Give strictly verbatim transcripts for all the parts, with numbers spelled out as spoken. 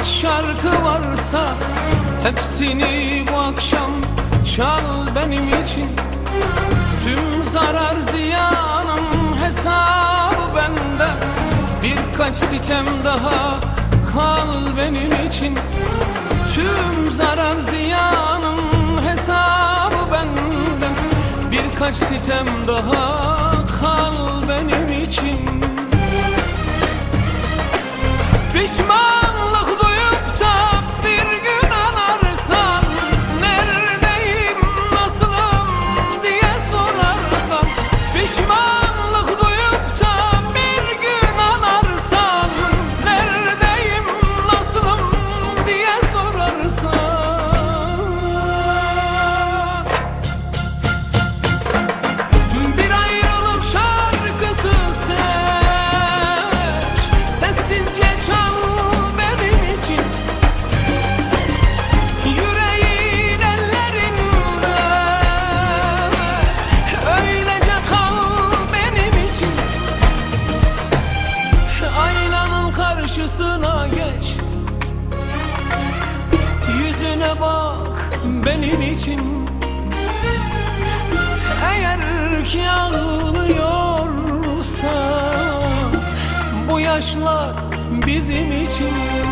Kaç şarkı varsa hepsini bu akşam çal benim için. Tüm zarar ziyanın hesabı bende. Birkaç sitem daha kal benim için. Tüm zarar ziyanın hesabı benden. Birkaç sitem daha kal benim için. Pişmanlık duyup da bir gün anarsan, neredeyim, nasılım diye sorarsan. Pişmanlık duyup da bir gün anarsan, neredeyim, nasılım diye sorarsan. Bir ayrılık şarkısı seç, sessizce çal benim için. Yüreğin ellerinde öylece kal benim için. Aynanın karşısına geç, yüzüne bak benim için. Eğer ki ağlıyorsa bu yaşlar bizim için.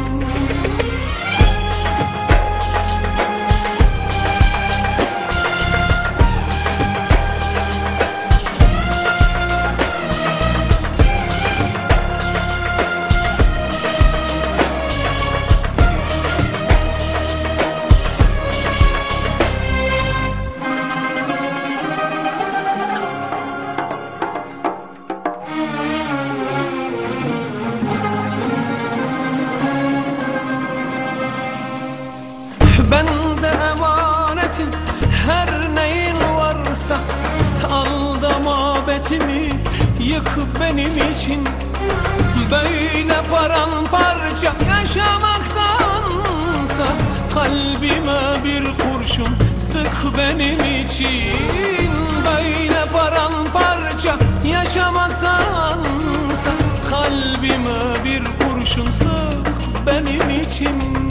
Bende emanetin her neyin varsa, al da mabetimi yık benim için. Böyle paramparça yaşamaktansa kalbime bir kurşun sık benim için. Böyle paramparça yaşamaktansa kalbime bir kurşun sık benim için.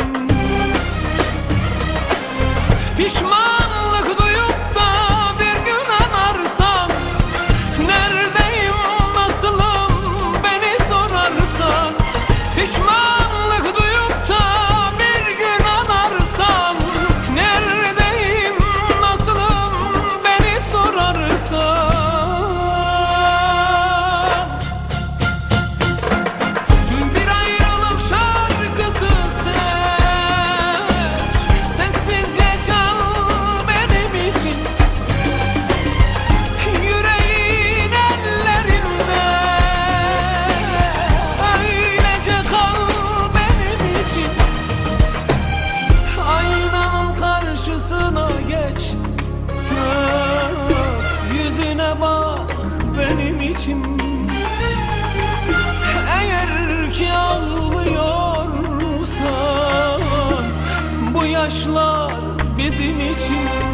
Pişmanlık duyup da bir gün anarsan, neredeyim, nasılım beni sorarsan. Pişmanlık duyup da bir gün anarsan, neredeyim, nasılım beni sorarsan. Bir ayrılık şarkısı seç, sessizce çal benim için. Yüreğin ellerinde öylece kal benim için. Aynanın karşısına geç, yüzüne bak benim için. Eğer ki ağlıyorsan bu yaşlar bizim için.